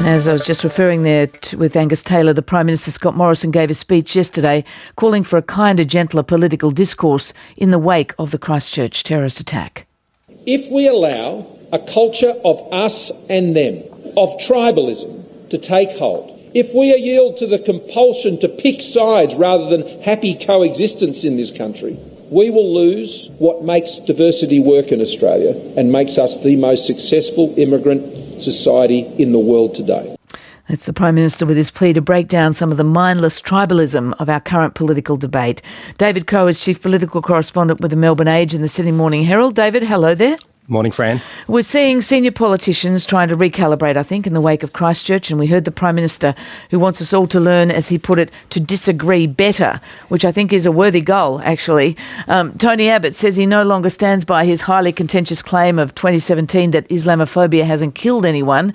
As I was just referring there with Angus Taylor, the Prime Minister Scott Morrison gave a speech yesterday calling for a kinder, gentler political discourse in the wake of the Christchurch terrorist attack. If we allow a culture of us and them, of tribalism to take hold, if we yield to the compulsion to pick sides rather than happy coexistence in this country, we will lose what makes diversity work in Australia and makes us the most successful immigrant society in the world today. That's the Prime Minister with his plea to break down some of the mindless tribalism of our current political debate. David Crowe is Chief Political Correspondent with the Melbourne Age and the Sydney Morning Herald. David, hello there. Morning, Fran. We're seeing senior politicians trying to recalibrate, I think, in the wake of Christchurch, and we heard the Prime Minister who wants us all to learn, as he put it, to disagree better, which I think is a worthy goal, actually. Tony Abbott says he no longer stands by his highly contentious claim of 2017 that Islamophobia hasn't killed anyone.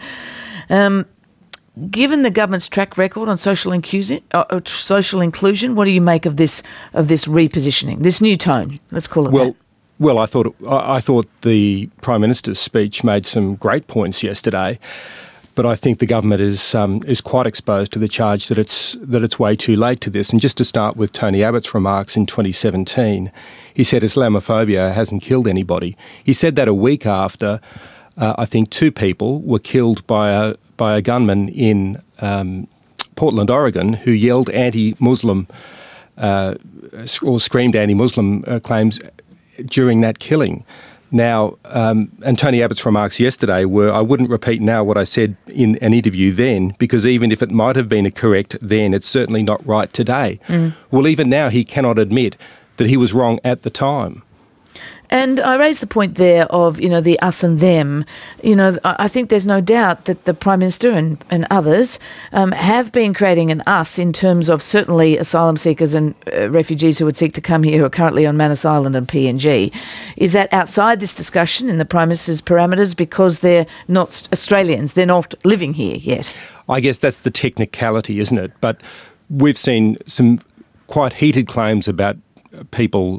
Given the government's track record on social inclusion, what do you make of this repositioning, this new tone? Let's call it that. Well, I thought the Prime Minister's speech made some great points yesterday, but I think the government is quite exposed to the charge that it's way too late to this. And just to start with Tony Abbott's remarks in 2017, he said Islamophobia hasn't killed anybody. He said that a week after, I think, 2 people were killed by a gunman in Portland, Oregon, who yelled anti-Muslim or screamed anti-Muslim claims during that killing. Now, and Tony Abbott's remarks yesterday were, I wouldn't repeat now what I said in an interview then, because even if it might have been correct then, it's certainly not right today. Well, even now he cannot admit that he was wrong at the time. And I raised the point there of, the us and them. I think there's no doubt that the Prime Minister and others have been creating an us in terms of certainly asylum seekers and refugees who would seek to come here who are currently on Manus Island and PNG. Is that outside this discussion in the Prime Minister's parameters because they're not Australians, they're not living here yet? I guess that's the technicality, isn't it? But we've seen some quite heated claims about people,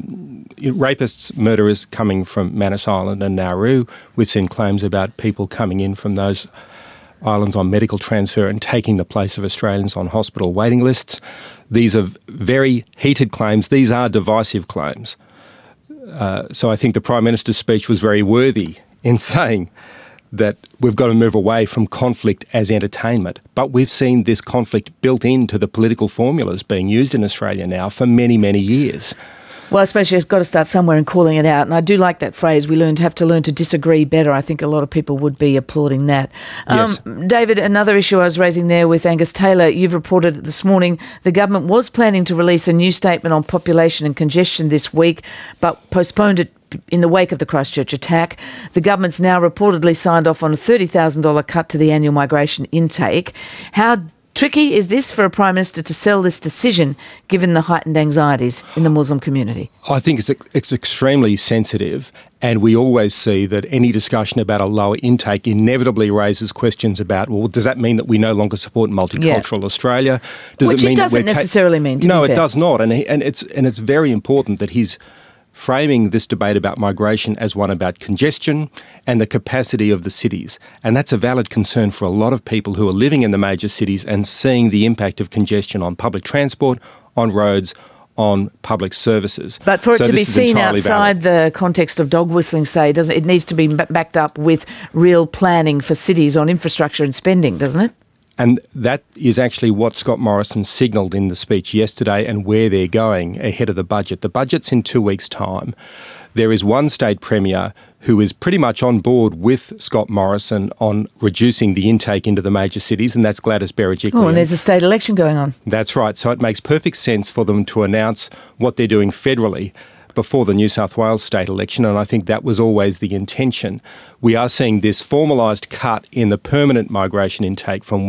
rapists, murderers coming from Manus Island and Nauru. We've seen claims about people coming in from those islands on medical transfer and taking the place of Australians on hospital waiting lists. These are very heated claims. These are divisive claims. So I think the Prime Minister's speech was very worthy in saying that we've got to move away from conflict as entertainment. But we've seen this conflict built into the political formulas being used in Australia now for many, many years. Well, I suppose you've got to start somewhere and calling it out. And I do like that phrase, we have to learn to disagree better. I think a lot of people would be applauding that. Yes. David, another issue I was raising there with Angus Taylor, you've reported this morning the government was planning to release a new statement on population and congestion this week, but postponed it in the wake of the Christchurch attack. The government's now reportedly signed off on a $30,000 cut to the annual migration intake. How tricky is this for a Prime Minister to sell this decision, given the heightened anxieties in the Muslim community? I think it's extremely sensitive, and we always see that any discussion about a lower intake inevitably raises questions about, well, does that mean that we no longer support multicultural Australia? Which it doesn't necessarily mean, to be fair. No, it does not, and it's very important that he's framing this debate about migration as one about congestion and the capacity of the cities. And that's a valid concern for a lot of people who are living in the major cities and seeing the impact of congestion on public transport, on roads, on public services. But for it to be seen outside the context of dog whistling, say, it needs to be backed up with real planning for cities on infrastructure and spending, doesn't it? And that is actually what Scott Morrison signalled in the speech yesterday and where they're going ahead of the budget. The budget's in 2 weeks' time. There is one state premier who is pretty much on board with Scott Morrison on reducing the intake into the major cities, and that's Gladys Berejiklian. Oh, and there's a state election going on. That's right. So it makes perfect sense for them to announce what they're doing federally before the New South Wales state election, and I think that was always the intention. We are seeing this formalised cut in the permanent migration intake from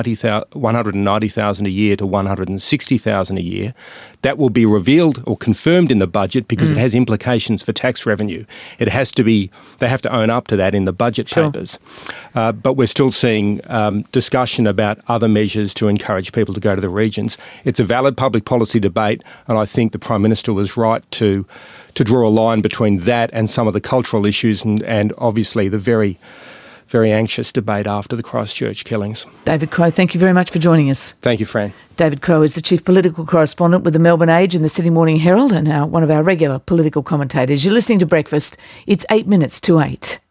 190,000 a year to 160,000 a year. That will be revealed or confirmed in the budget because it has implications for tax revenue. It has to be, they have to own up to that in the budget papers. But we're still seeing discussion about other measures to encourage people to go to the regions. It's a valid public policy debate, and I think the Prime Minister was right to draw a line between that and some of the cultural issues and obviously the very very anxious debate after the Christchurch killings. David Crowe, thank you very much for joining us. Thank you, Fran. David Crowe is the chief political correspondent with the Melbourne Age and the Sydney Morning Herald, and now one of our regular political commentators. You're listening to Breakfast. It's 8 minutes to 8.